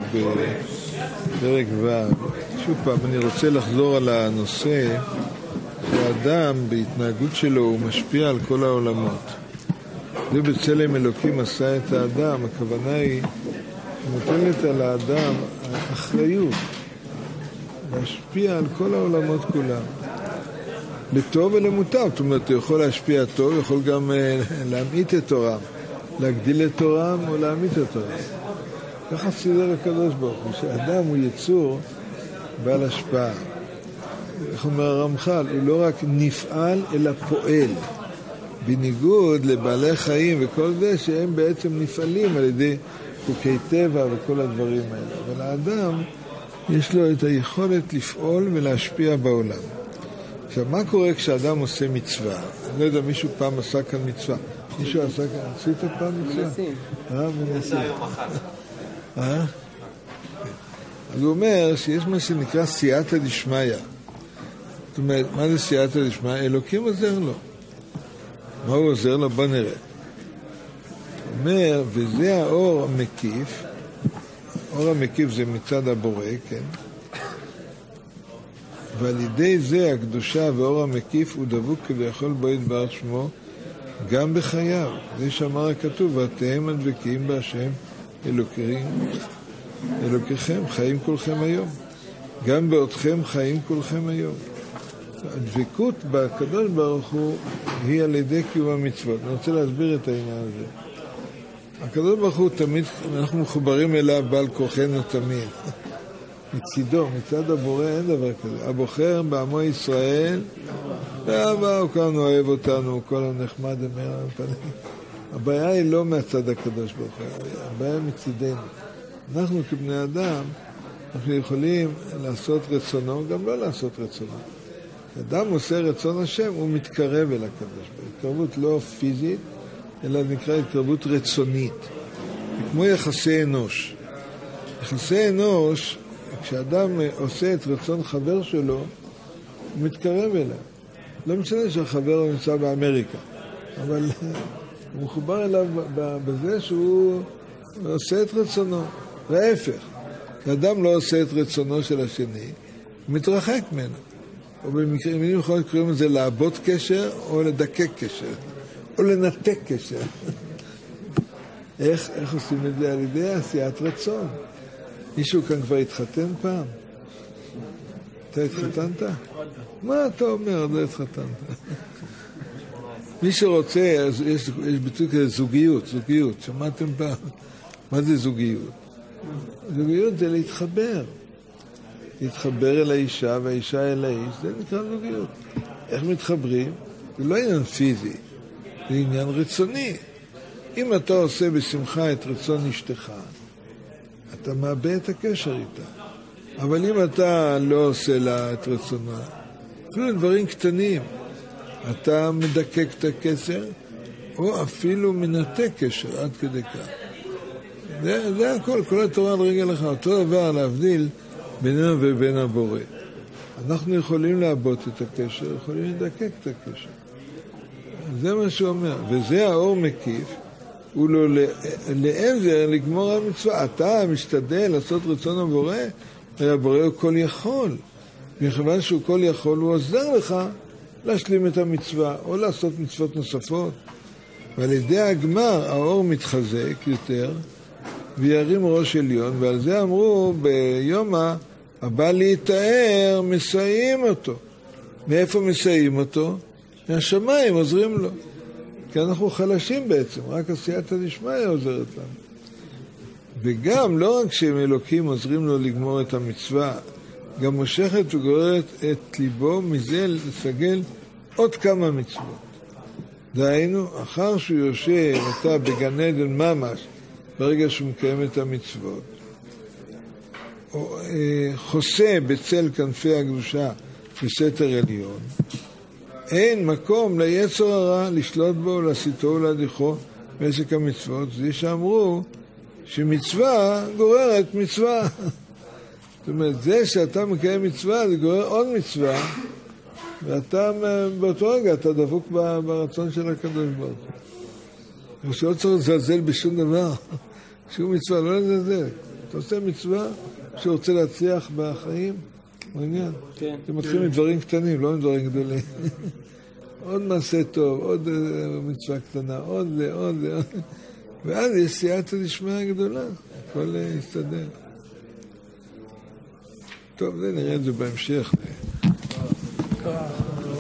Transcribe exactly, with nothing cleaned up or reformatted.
בפרק ו'. שוב פעם, אני רוצה לחזור על הנושא שהאדם בהתנהגות שלו הוא משפיע על כל העולמות. זה בצלם אלוקים עשה את האדם, הכוונה היא נותנת על האדם אחריות להשפיע על כל העולמות כולם. לטוב ולמוטב, זאת אומרת, הוא יכול להשפיע טוב, יכול גם להמעיט את תורם, להגדיל את תורם או להמעיט את תורם. ככה סידר הקדוש ברוך הוא, שאדם הוא יצור בעל השפעה. איך אומר הרמח"ל, הוא לא רק נפעל אלא פועל, בניגוד לבעלי חיים וכל זה שהם בעצם נפעלים על ידי חוקי טבע וכל הדברים האלה. אבל האדם יש לו את היכולת לפעול ולהשפיע בעולם. עכשיו, מה קורה כשאדם עושה מצווה? אני לא יודע, מישהו פעם עשה כאן מצווה. מישהו עשה כאן, עשית פעם מצווה? מנסים. אה, מנסים. אה? אז הוא אומר שיש מה שנקרא סייעתא דשמיא. זאת אומרת, מה זה סייעתא דשמיא? אלוקים עוזר לו. מה הוא עוזר לו? בוא נראה. הוא אומר, וזה האור המקיף, האור המקיף זה מצד הבורא, כן? ועל ידי זה הקדושה ואור המקיף הוא דבוק כביכול בו יתברך שמו גם בחייו. זה שאמר הכתוב, ואתם הדבקים בהשם אלוקים, אלוקיכם, חיים כולכם היום. גם באותכם חיים כולכם היום. הדבקות בקדוש ברוך הוא היא על ידי קיום המצוות. אני רוצה להסביר את העניין הזה. הקדוש ברוך הוא תמיד, אנחנו מחוברים אליו בעל כוחנו תמיד. מצידו, מצד הבורא אין דבר כזה. הבוחר בעמו ישראל, ואבא, הוא כאן אוהב אותנו, כל הנחמד אמר על פנים. הבעיה היא לא מהצד הקדוש ברוך הוא, הבעיה מצידנו. אנחנו כבני אדם, אנחנו יכולים לעשות רצונו, גם לא לעשות רצונו. אדם עושה רצון השם, הוא מתקרב אל הקדוש ברוך הוא. התקרבות לא פיזית, אלא נקרא התקרבות רצונית. כמו יחסי אנוש. יחסי אנוש, כשאדם עושה את רצון חבר שלו, הוא מתקרב אליו. לא משנה שהחבר נמצא באמריקה, אבל הוא מחובר אליו בזה שהוא עושה את רצונו. להפך, כשאדם לא עושה את רצונו של השני, הוא מתרחק ממנו. או במקרים יכולים קוראים לזה לעבוד קשר, או לדקק קשר, או לנתק קשר. איך, איך עושים את זה? על ידי עשיית רצון. מישהו כאן כבר התחתן פעם? אתה התחתנת? מה אתה אומר? עוד לא התחתנת. מי שרוצה, אז יש, יש ביטוי כזה זוגיות, זוגיות. שמעתם פעם? מה זה זוגיות? זוגיות זה להתחבר. להתחבר אל האישה והאישה אל האיש, זה נקרא זוגיות. איך מתחברים? זה לא עניין פיזי, זה עניין רצוני. אם אתה עושה בשמחה את רצון אשתך, אתה מאבד את הקשר איתה. אבל אם אתה לא עושה לה את רצונה, אפילו דברים קטנים, אתה מדקק את הקשר, או אפילו מנתק קשר עד כדי כך. זה, זה הכל, כל התורה על רגל לך, אותו דבר להבדיל בינינו ובין הבורא. אנחנו יכולים לעבוד את הקשר, יכולים לדקק את הקשר. זה מה שהוא אומר. וזה האור מקיף, הוא לא לעזר לגמור המצווה. אתה משתדל לעשות רצון הבורא, והבורא הוא כל יכול. מכיוון שהוא כל יכול, הוא עוזר לך להשלים את המצווה, או לעשות מצוות נוספות. ועל ידי הגמר, האור מתחזק יותר, וירים ראש עליון, ועל זה אמרו ביום הבא להתאר, מסייעים אותו. מאיפה מסייעים אותו? מהשמיים עוזרים לו. כי אנחנו חלשים בעצם, רק עשייתא דשמיא עוזרת לנו. וגם, לא רק שהם אלוקים עוזרים לו לגמור את המצווה, גם מושכת וגוררת את ליבו מזה לסגל עוד כמה מצוות. דהיינו, אחר שהוא יושב, אתה בגן עדן ממש, ברגע שהוא מקיים את המצוות, או, אה, חוסה בצל כנפי הקדושה בסתר עליון, אין מקום ליצר הרע לשלוט בו, להסיתו ולהדיחו בעסק המצוות. זה שאמרו שמצווה גוררת מצווה. זאת אומרת, זה שאתה מקיים מצווה, זה גורר עוד מצווה, ואתה באותו רגע, אתה דבוק ברצון של הקדוש ברוך הוא. שלא צריך לזלזל בשום דבר. שום מצווה, לא לזלזל. אתה עושה מצווה שרוצה להצליח בחיים, הוא עניין. כן. אתם מתחילים עם דברים קטנים, לא עם דברים גדולים. עוד מעשה טוב, עוד מצווה קטנה, עוד זה, עוד זה, עוד זה. ואז יש סייעתא דשמיא גדולה, הכל יסתדר. טוב, זה נראה את זה בהמשך.